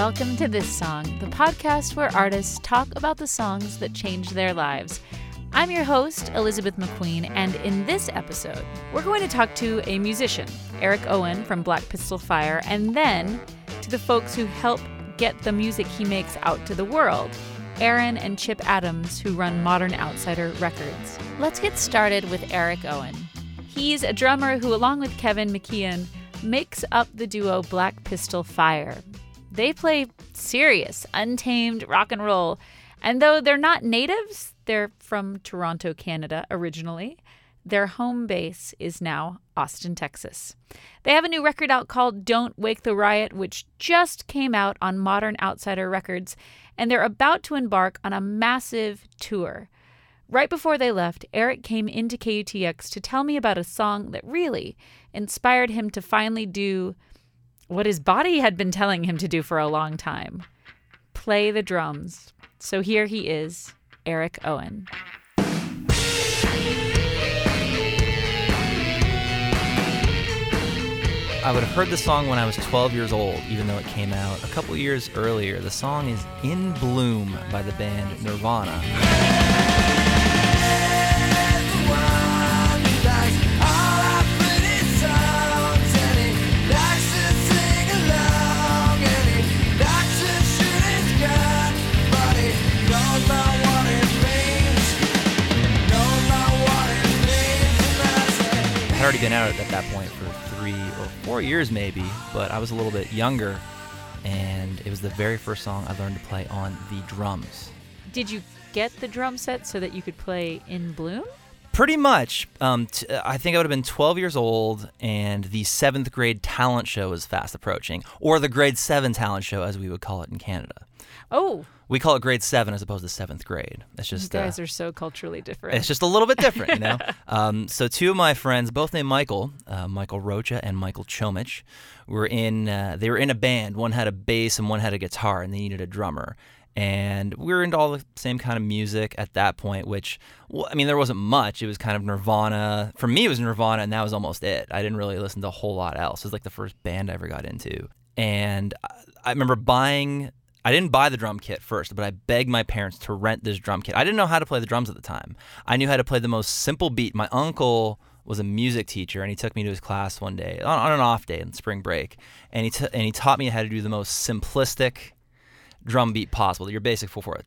welcome to This Song, the podcast where artists talk about the songs that changed their lives. I'm your host, Elizabeth McQueen, and in this episode, we're going to talk to a musician, Eric Owen from Black Pistol Fire, and then to the folks who help get the music he makes out to the world, Aaron and Chip Adams, who run Modern Outsider Records. Let's get started with Eric Owen. He's a drummer who, along with Kevin McKeon, makes up the duo Black Pistol Fire. They play serious, untamed rock and roll, and though they're not natives, they're from Toronto, Canada originally, their home base is now Austin, Texas. They have a new record out called Don't Wake the Riot, which just came out on Modern Outsider Records, and they're about to embark on a massive tour. Right before they left, Eric came into KUTX to tell me about a song that really inspired him to finally do what his body had been telling him to do for a long time: play the drums. So here he is, Eric Owen. I would have heard the song when I was 12 years old, even though it came out a couple years earlier. The song is In Bloom by the band Nirvana. I'd already been out at that point for 3 or 4 years maybe, but I was a little bit younger, and it was the very first song I learned to play on the drums. Did you get the drum set so that you could play In Bloom? Pretty much. I think I would have been 12 years old, and the 7th grade talent show was fast approaching, or the grade 7 talent show as we would call it in Canada. Oh. We call it grade 7 as opposed to 7th grade. It's just you guys are so culturally different. It's just a little bit different, you know? So two of my friends, both named Michael, Michael Rocha and Michael Chomich, they were in a band. One had a bass and one had a guitar, and they needed a drummer. And we were into all the same kind of music at that point, which, well, I mean, there wasn't much. It was kind of Nirvana. For me, it was Nirvana, and that was almost it. I didn't really listen to a whole lot else. It was like the first band I ever got into. And I remember I didn't buy the drum kit first, but I begged my parents to rent this drum kit. I didn't know how to play the drums at the time. I knew how to play the most simple beat. My uncle was a music teacher, and he took me to his class one day, on an off day in spring break, and he taught me how to do the most simplistic drum beat possible, your basic 4/4.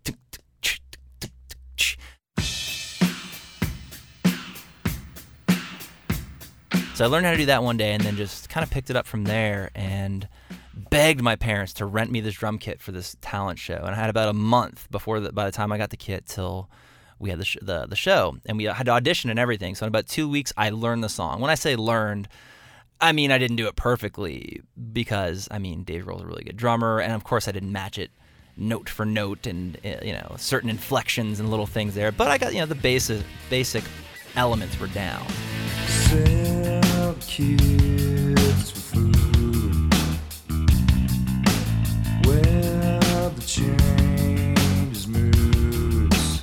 So I learned how to do that one day, and then just kind of picked it up from there, and begged my parents to rent me this drum kit for this talent show. And I had about a month by the time I got the kit till we had the show, and we had to audition and everything. So in about 2 weeks, I learned the song. When I say learned, I mean I didn't do it perfectly, because I mean Dave Grohl's a really good drummer, and of course I didn't match it note for note, and certain inflections and little things there. But I got the basic elements were down. Sell kids for food. Well, the change moods.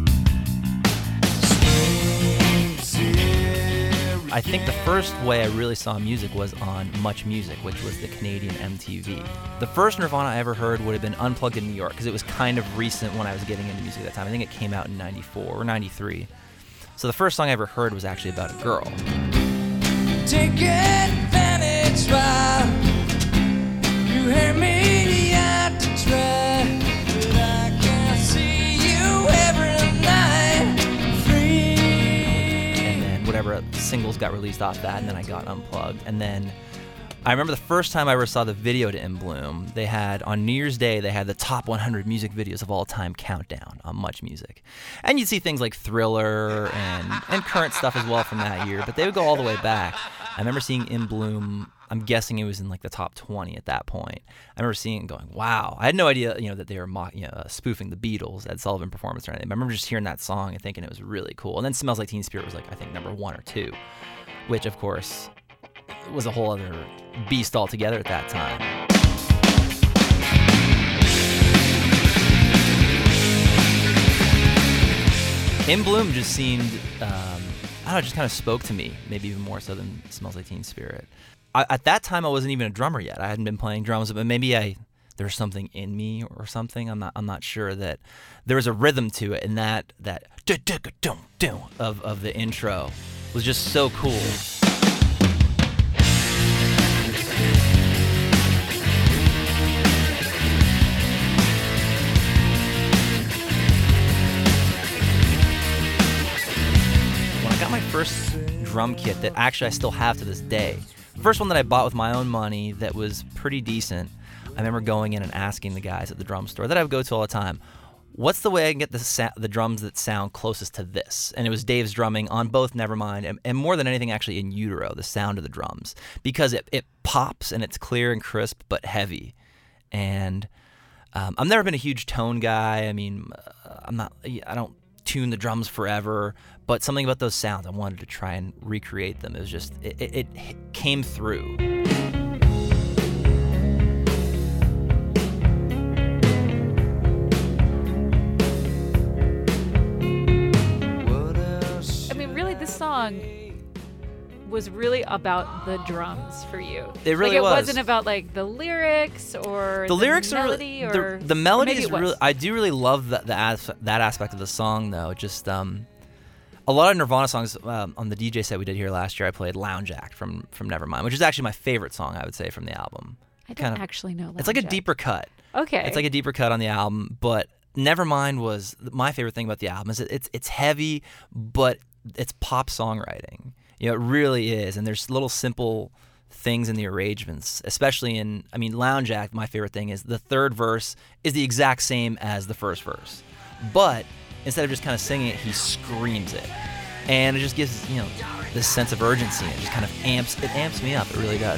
I think the first way I really saw music was on Much Music, which was the Canadian MTV. The first Nirvana I ever heard would have been Unplugged in New York, because it was kind of recent when I was getting into music at that time. I think it came out in 94 or 93. So the first song I ever heard was actually about a girl. Take advantage while you hear me out to try, but I can see you every night free. And then whatever singles got released off that, and then I got Unplugged. And then I remember the first time I ever saw the video to In Bloom, they had, on New Year's Day, they had the top 100 music videos of all time countdown on Much Music. And you'd see things like Thriller and current stuff as well from that year, but they would go all the way back. I remember seeing In Bloom, I'm guessing it was in like the top 20 at that point. I remember seeing it and going, wow. I had no idea, that they were spoofing the Beatles, Ed Sullivan performance or anything. I remember just hearing that song and thinking it was really cool. And then Smells Like Teen Spirit was like, I think, number 1 or 2, which of course was a whole other beast altogether at that time. In Bloom just seemed, it just kind of spoke to me, maybe even more so than Smells Like Teen Spirit. At that time, I wasn't even a drummer yet. I hadn't been playing drums, but maybe I there's something in me or something. I'm not sure that there was a rhythm to it, and that of the intro was just so cool. When I got my first drum kit that actually I still have to this day, the first one that I bought with my own money that was pretty decent, I remember going in and asking the guys at the drum store that I would go to all the time, what's the way I can get the drums that sound closest to this? And it was Dave's drumming on both Nevermind and more than anything actually In Utero, the sound of the drums, because it pops and it's clear and crisp but heavy. And I've never been a huge tone guy. I mean, I don't tune the drums forever, but something about those sounds, I wanted to try and recreate them. It was just, it came through. I mean, really, this song was really about the drums for you. It really was. was. It wasn't about like the lyrics or the lyrics melody, are really, or the melody is maybe it really. was. I do really love that aspect of the song though. Just a lot of Nirvana songs on the DJ set we did here last year. I played Lounge Act from Nevermind, which is actually my favorite song, I would say, from the album. I don't actually know. It's like a Lounge Act. deeper cut. Okay. It's like a deeper cut on the album, but Nevermind was my favorite thing about the album. Is it's heavy, but it's pop songwriting. You know, it really is, and there's little simple things in the arrangements, especially in, I mean, Lounge Act, my favorite thing is the third verse is the exact same as the first verse, but instead of just kind of singing it, he screams it, and it just gives, you know, this sense of urgency. It just kind of amps me up. It really does.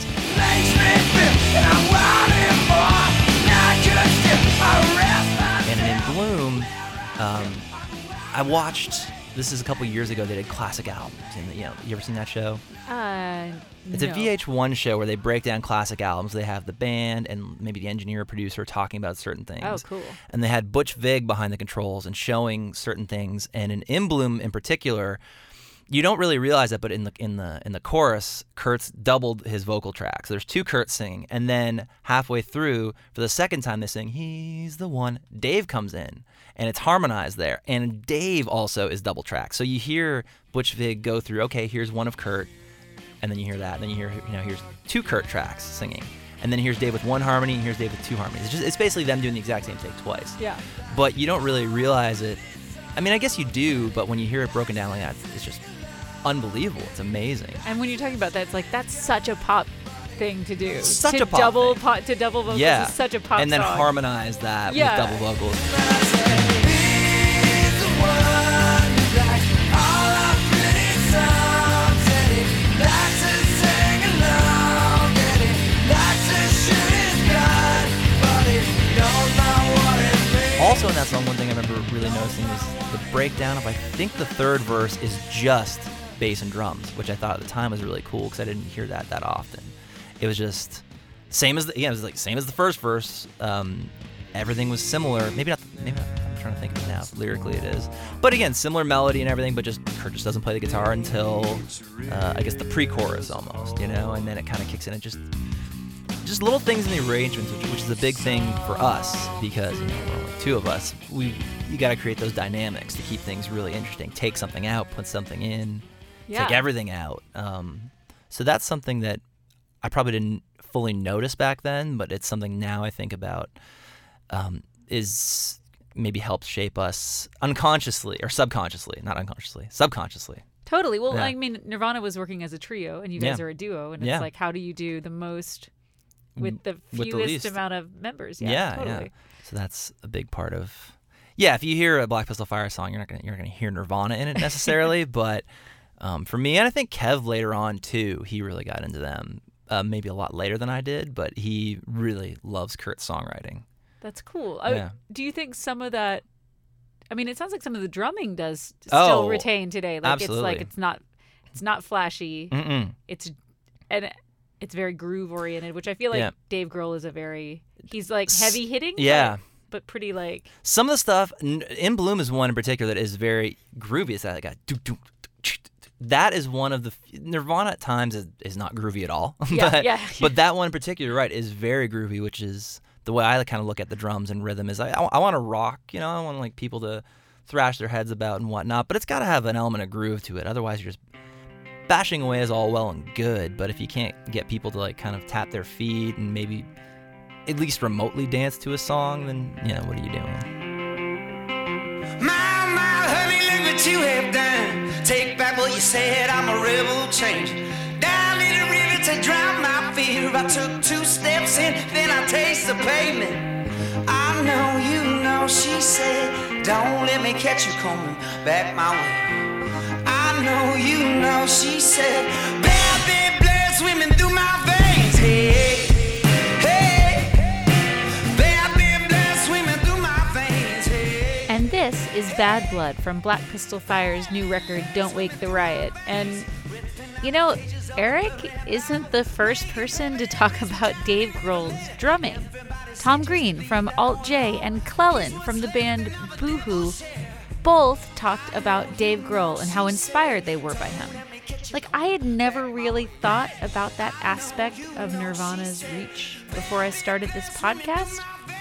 And in Bloom, I watched. This is a couple years ago. They did classic albums, and you ever seen that show? It's a VH1 show where they break down classic albums. They have the band and maybe the engineer or producer talking about certain things. Oh, cool. And they had Butch Vig behind the controls and showing certain things. And in Bloom in particular, you don't really realize that, but in the chorus, Kurt's doubled his vocal track. So there's two Kurt's singing, and then halfway through, for the second time they sing, "He's the One," Dave comes in, and it's harmonized there. And Dave also is double tracked. So you hear Butch Vig go through, okay, here's one of Kurt, and then you hear that, and then you hear, here's two Kurt tracks singing, and then here's Dave with one harmony, and here's Dave with two harmonies. It's basically them doing the exact same take twice. Yeah. But you don't really realize it. I mean, I guess you do, but when you hear it broken down like that, it's just unbelievable. It's amazing. And when you're talking about that, it's like that's such a pop thing to do. Such to a pop double thing. To double vocals Yeah. is such a pop and then song. harmonize that with double vocals. Also in that song, one thing I remember really noticing was the breakdown of, I think the third verse is just bass and drums, which I thought at the time was really cool because I didn't hear that often. It was just same as it was like same as the first verse. Everything was similar. Maybe not. I'm trying to think of it now. Lyrically, it is. But again, similar melody and everything. But Kurt just doesn't play the guitar until I guess the pre-chorus almost, and then it kind of kicks in. It just little things in the arrangements, which is a big thing for us because we're only two of us. You got to create those dynamics to keep things really interesting. Take something out, put something in, take everything out. So that's something that I probably didn't fully notice back then, but it's something now I think about. Is maybe helps shape us unconsciously or subconsciously, not unconsciously, subconsciously. Totally. Well, Yeah. I mean, Nirvana was working as a trio, and you guys Yeah. are a duo, and it's Yeah. like, how do you do the most with the With the fewest least. amount of members? Yeah, Totally. So that's a big part of. Yeah, if you hear a Black Pistol Fire song, you're not gonna hear Nirvana in it necessarily, but for me, and I think Kev later on too, he really got into them. Maybe a lot later than I did, but he really loves Kurt's songwriting. That's cool. Yeah. Do you think some of that? I mean, it sounds like some of the drumming does still retain today. Like absolutely. it's not flashy. Mm-mm. It's very groove oriented, which I feel like Yeah. Dave Grohl is he's like heavy hitting. Yeah. But pretty like. Some of the stuff in Bloom is one in particular that is very groovy. It's that like that is one of the Nirvana at times is not groovy at all. Yeah, but, yeah. but that one in particular, right, is very groovy, which is the way I kind of look at the drums and rhythm is I want to rock, I want like people to thrash their heads about and whatnot, but it's got to have an element of groove to it. Otherwise, you're just bashing away is all well and good, but if you can't get people to like kind of tap their feet and maybe at least remotely dance to a song, then, what are you doing? My, honey, look what you have done. Take back what you said, I'm a rebel change. Down in the river to drown my fear. I took 2 steps in, then I taste the pavement. I know, she said, don't let me catch you coming back my way. I know, she said, bad blood swimming through my veins. Hey. And this is Bad Blood from Black Pistol Fire's new record, Don't Wake the Riot. And, Eric isn't the first person to talk about Dave Grohl's drumming. Tom Green from Alt J and Clellan from the band Boohoo both talked about Dave Grohl and how inspired they were by him. Like, I had never really thought about that aspect of Nirvana's reach before I started this podcast.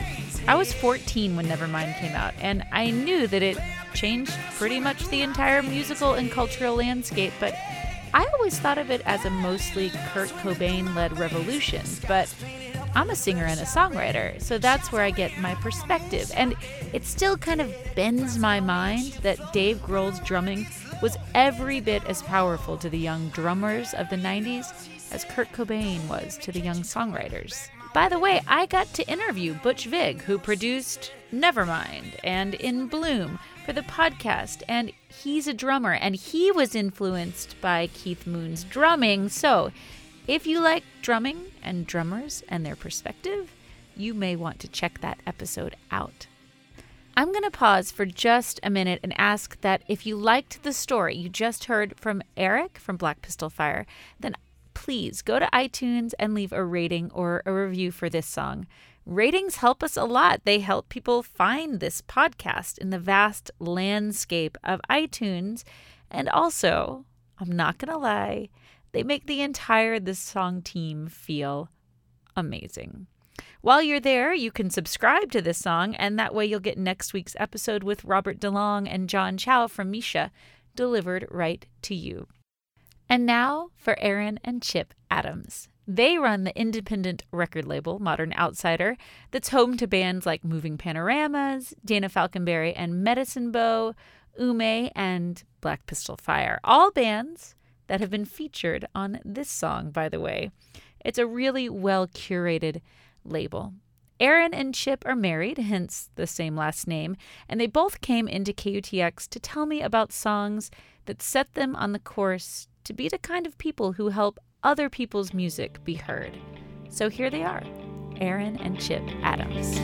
I was 14 when Nevermind came out, and I knew that it changed pretty much the entire musical and cultural landscape, but I always thought of it as a mostly Kurt Cobain-led revolution. But I'm a singer and a songwriter, so that's where I get my perspective. And it still kind of bends my mind that Dave Grohl's drumming was every bit as powerful to the young drummers of the 90s as Kurt Cobain was to the young songwriters. By the way, I got to interview Butch Vig, who produced Nevermind and In Bloom for the podcast, and he's a drummer, and he was influenced by Keith Moon's drumming. So if you like drumming and drummers and their perspective, you may want to check that episode out. I'm going to pause for just a minute and ask that if you liked the story you just heard from Eric from Black Pistol Fire, then please go to iTunes and leave a rating or a review for this song. Ratings help us a lot. They help people find this podcast in the vast landscape of iTunes. And also, I'm not going to lie, they make the entire This Song team feel amazing. While you're there, you can subscribe to this song, and that way you'll get next week's episode with Robert DeLong and John Chow from Misha delivered right to you. And now for Aaron and Chip Adams. They run the independent record label, Modern Outsider, that's home to bands like Moving Panoramas, Dana Falconberry and Medicine Bow, Ume, and Black Pistol Fire. All bands that have been featured on this song, by the way. It's a really well-curated label. Aaron and Chip are married, hence the same last name, and they both came into KUTX to tell me about songs that set them on the course to be the kind of people who help other people's music be heard. So here they are, Aaron and Chip Adams.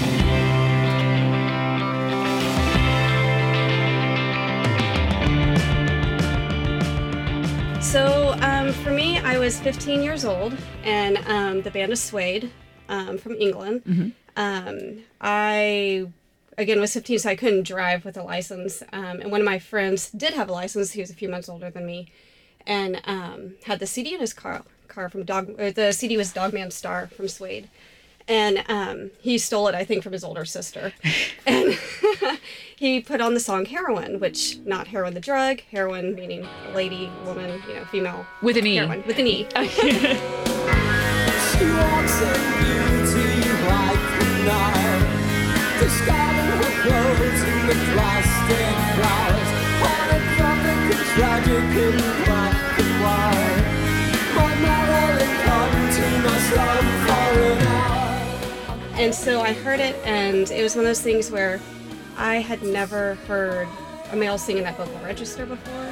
So for me, I was 15 years old, and the band is Suede from England. Mm-hmm. I, again, was 15, so I couldn't drive with a license. And one of my friends did have a license. He was a few months older than me, and had the CD in his car from the CD was Dogman Star from Suede. And he stole it, I think, from his older sister. And he put on the song Heroin, which, not heroin the drug, heroin meaning lady, woman, female. With an E. Heroin, with an E. She walks in beauty like the night, discarding her clothes in the plastic flowers, monochronic and tragic and black and white. My Marilyn come to myself for an hour. And so I heard it, and it was one of those things where I had never heard a male sing in that vocal register before.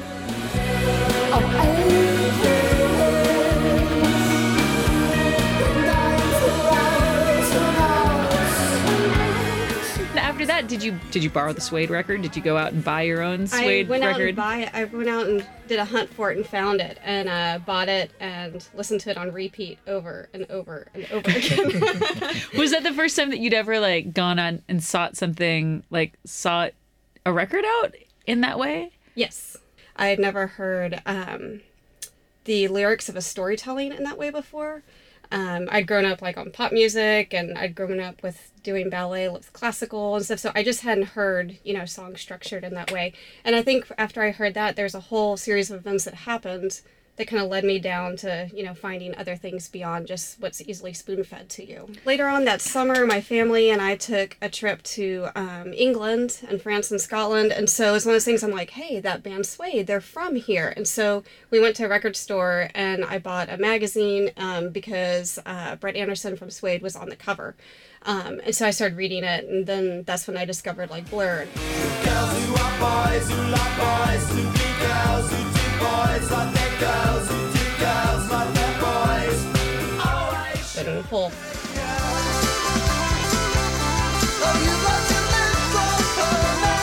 After that, did you borrow the Suede record? Did you go out and buy your own Suede record? I went out and did a hunt for it and found it, and bought it and listened to it on repeat over and over and over again. Was that the first time that you'd ever gone on and sought a record out in that way? Yes. I had never heard the lyrics of a storytelling in that way before. I'd grown up like on pop music, and I'd grown up with doing ballet with classical and stuff. So I just hadn't heard, songs structured in that way. And I think after I heard that, there's a whole series of events that happened that kind of led me down to, finding other things beyond just what's easily spoon-fed to you. Later on that summer, my family and I took a trip to England and France and Scotland. And so it's one of those things I'm like, hey, that band Suede, they're from here. And so we went to a record store and I bought a magazine because Brett Anderson from Suede was on the cover. And so I started reading it, and then that's when I discovered like Blur. Girls who are boys, who like boys, who do girls, who do boys like their girls, who do girls like their boys. Always. And pull. Oh, you like to live for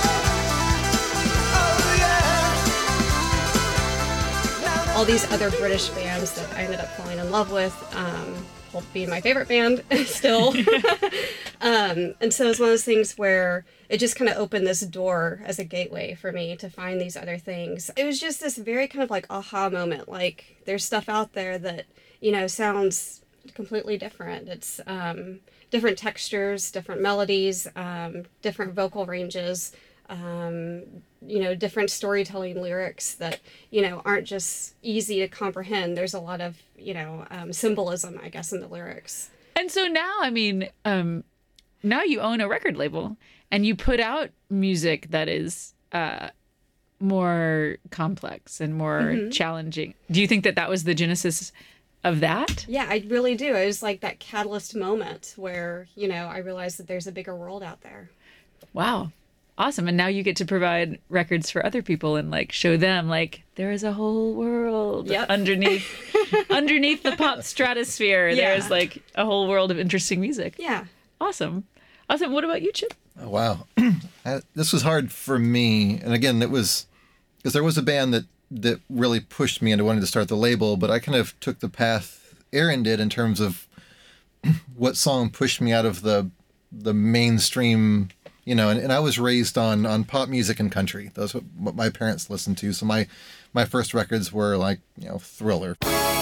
oh, yeah. All these other British bands that I ended up falling in love with, will be my favorite band still. And so it's one of those things where it just kind of opened this door as a gateway for me to find these other things. It was just this very kind of like aha moment. Like there's stuff out there that, sounds completely different. It's different textures, different melodies, different vocal ranges, different storytelling lyrics that, aren't just easy to comprehend. There's a lot of, symbolism, I guess, in the lyrics. And so now, now you own a record label and you put out music that is more complex and more challenging. Do you think that was the genesis of that? Yeah, I really do. It was like that catalyst moment where, I realized that there's a bigger world out there. Wow. Awesome. And now you get to provide records for other people and like show them like there is a whole world underneath the pop stratosphere. Yeah. There's like a whole world of interesting music. Yeah. Awesome. What about you, Chip? Oh, wow. This was hard for me. And again, it was because there was a band that really pushed me into wanting to start the label, but I kind of took the path Aaron did in terms of what song pushed me out of the mainstream, and I was raised on pop music and country. Those are what my parents listened to. So my first records were like, Thriller.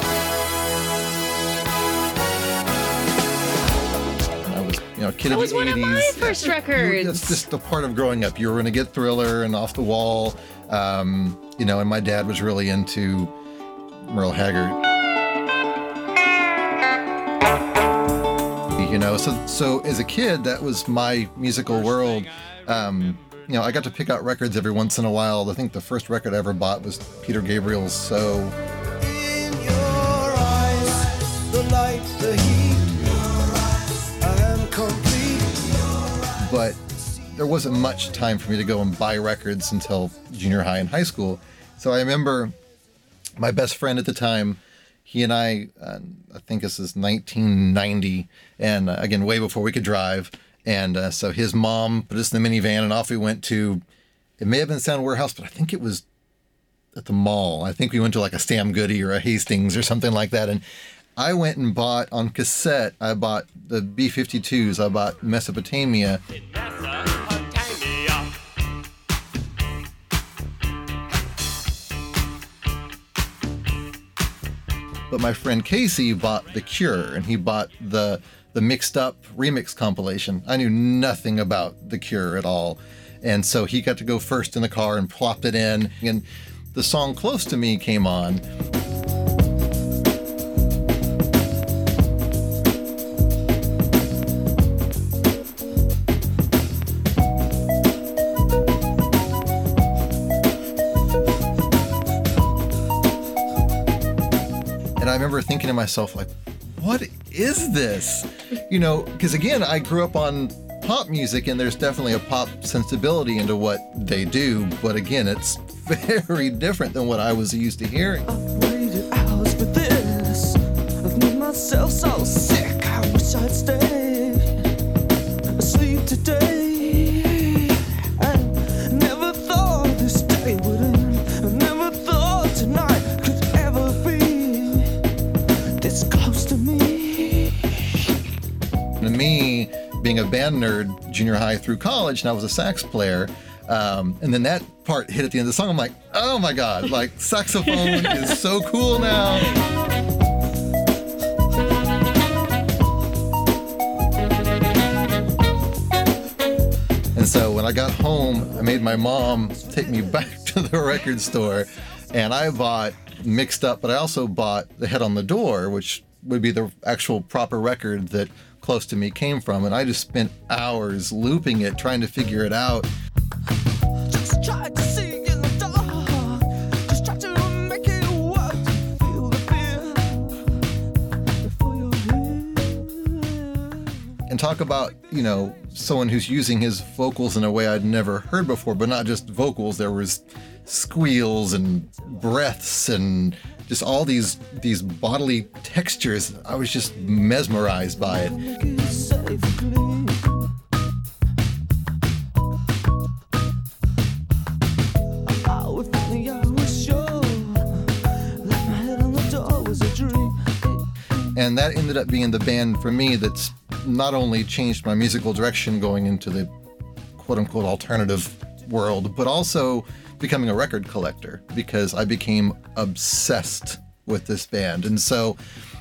I was, kid of the 80s. That was one of my first records. That's just a part of growing up. You were going to get Thriller and Off the Wall, and my dad was really into Merle Haggard. So as a kid, that was my musical world. I got to pick out records every once in a while. I think the first record I ever bought was Peter Gabriel's So. In your eyes, the light, the heat, I am complete. But there wasn't much time for me to go and buy records until junior high and high school. So I remember my best friend at the time, he and I think this is 1990, and again, way before we could drive. And so his mom put us in the minivan, and off we went to, it may have been Sound Warehouse, but I think it was at the mall. I think we went to like a Sam Goody or a Hastings or something like that. And I went and bought on cassette, I bought the B-52s, I bought Mesopotamia. But my friend Casey bought The Cure, and he bought the mixed up remix compilation. I knew nothing about The Cure at all. And so he got to go first in the car and plopped it in. And the song Close to Me came on. And I remember thinking to myself, like, what is this? Because again, I grew up on pop music, and there's definitely a pop sensibility into what they do. But again, it's very different than what I was used to hearing. I've waited hours for this. I've made myself so sick. I wish I'd stay asleep today. I never thought this day would end. I never thought tonight could ever be this close to me. To me, being a band nerd, junior high through college, and I was a sax player, and then that part hit at the end of the song, I'm like, oh my God, like saxophone is so cool now. I got home, I made my mom take me back to the record store, and I bought Mixed Up, but I also bought The Head on the Door, which would be the actual proper record that Close to Me came from, and I just spent hours looping it, trying to figure it out. Just try to see in the dark. Just try to make it work. Feel the fear before you're here. And talk about, someone who's using his vocals in a way I'd never heard before, but not just vocals. There was squeals and breaths and just all these bodily textures. I was just mesmerized by it. And that ended up being the band for me that's not only changed my musical direction going into the quote-unquote alternative world, but also becoming a record collector, because I became obsessed with this band. And so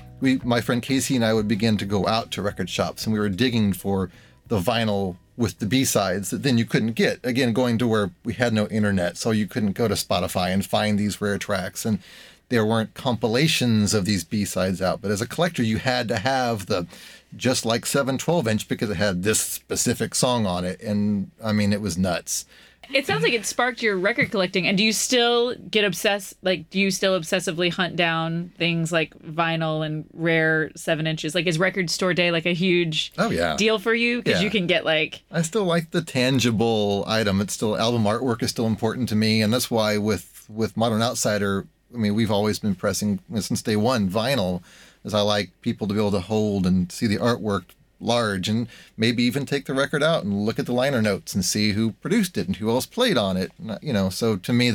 my friend Casey and I would begin to go out to record shops, and we were digging for the vinyl with the B-sides that then you couldn't get. Again, going to where we had no internet, so you couldn't go to Spotify and find these rare tracks. And there weren't compilations of these B-sides out. But as a collector, you had to have the Just Like 7 12-inch because it had this specific song on it. And, I mean, it was nuts. It sounds like it sparked your record collecting. And do you still get obsessed? Like, do you still obsessively hunt down things like vinyl and rare 7 inches? Like, is Record Store Day like a huge deal for you? Because you can get like... I still like the tangible item. It's still, album artwork is still important to me. And that's why with Modern Outsider, I mean, we've always been pressing, since day one, vinyl, as I like people to be able to hold and see the artwork large, and maybe even take the record out and look at the liner notes and see who produced it and who else played on it. So to me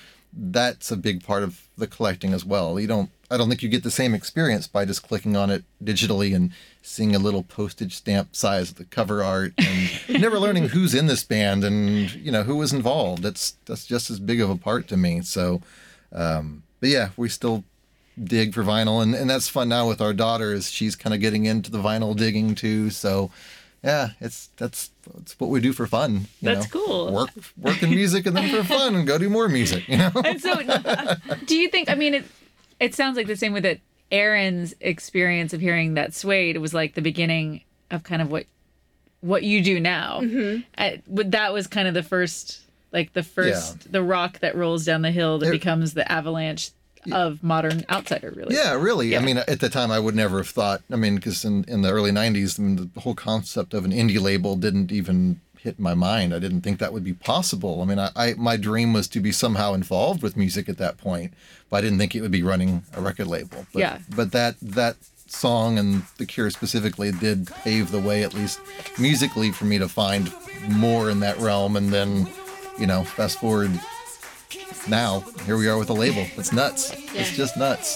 that's a big part of the collecting as well. I don't think you get the same experience by just clicking on it digitally and seeing a little postage stamp size of the cover art and never learning who's in this band and who was involved. That's just as big of a part to me. So but yeah, we still dig for vinyl, and that's fun now with our daughter, as she's kind of getting into the vinyl digging too. So yeah, it's what we do for fun. That's cool. Work in music, and then for fun, and go do more music. And so, do you think? I mean, it sounds like the same way that Aaron's experience of hearing that Suede was like the beginning of kind of what you do now. Mm-hmm. That was kind of the first, the rock that rolls down the hill that becomes the avalanche of Modern Outsider, really. Yeah, really. Yeah. I mean, at the time, I would never have thought, because in the early 90s, the whole concept of an indie label didn't even hit my mind. I didn't think that would be possible. I mean, my dream was to be somehow involved with music at that point, but I didn't think it would be running a record label. But that song, and The Cure specifically, did pave the way, at least musically, for me to find more in that realm. And then, fast forward, now here we are with a label. It's nuts. Yeah. It's just nuts.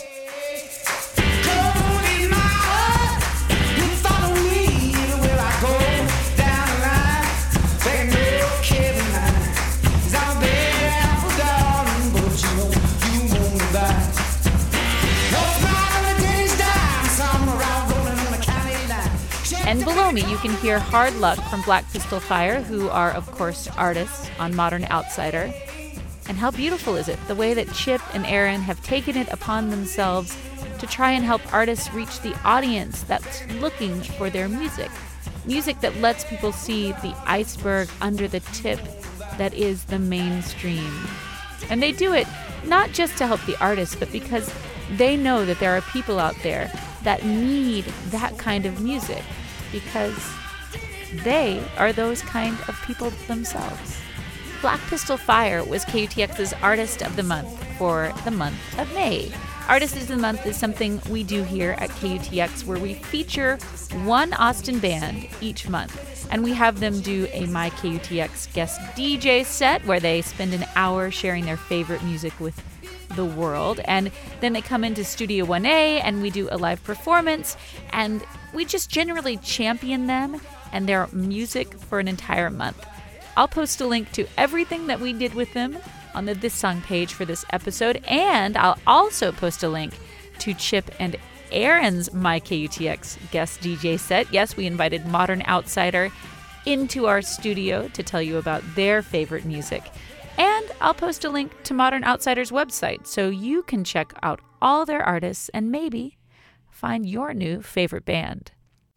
And below me, you can hear Hard Luck from Black Pistol Fire, who are, of course, artists on Modern Outsider. And how beautiful is it, the way that Chip and Aaron have taken it upon themselves to try and help artists reach the audience that's looking for their music. Music that lets people see the iceberg under the tip that is the mainstream. And they do it not just to help the artists, but because they know that there are people out there that need that kind of music, because they are those kind of people themselves. Black Pistol Fire was KUTX's Artist of the Month for the month of May. Artist of the Month is something we do here at KUTX, where we feature one Austin band each month. And we have them do a My KUTX guest DJ set where they spend an hour sharing their favorite music with the world. And then they come into Studio 1A and we do a live performance. And we just generally champion them and their music for an entire month. I'll post a link to everything that we did with them on the This Song page for this episode, and I'll also post a link to Chip and Aaron's My KUTX guest DJ set. Yes, we invited Modern Outsider into our studio to tell you about their favorite music. And I'll post a link to Modern Outsider's website so you can check out all their artists and maybe find your new favorite band.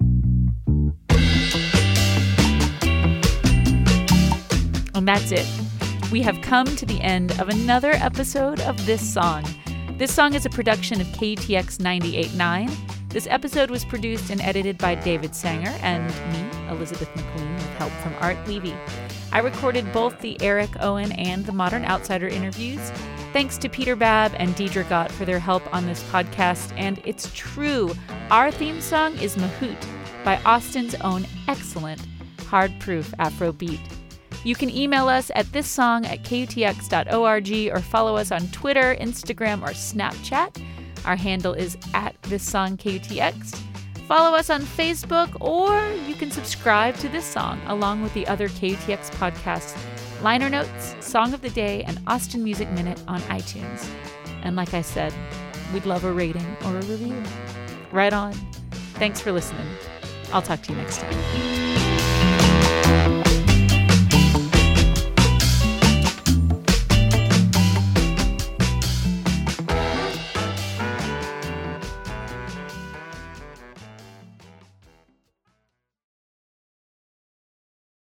And that's it. We have come to the end of another episode of This Song. This Song is a production of KUTX 98.9. This episode was produced and edited by David Sanger and me, Elizabeth McQueen, with help from Art Levy. I recorded both the Eric Owen and the Modern Outsider interviews. Thanks to Peter Babb and Deidre Gott for their help on this podcast. And it's true, our theme song is Mahout by Austin's own excellent Hard Proof Afrobeat. You can email us at thissong@kutx.org or follow us on Twitter, Instagram, or Snapchat. Our handle is @thissongkutx. Follow us on Facebook, or you can subscribe to This Song along with the other KUTX podcasts, liner notes, Song of the Day, and Austin Music Minute on iTunes. And like I said, we'd love a rating or a review. Right on. Thanks for listening. I'll talk to you next time.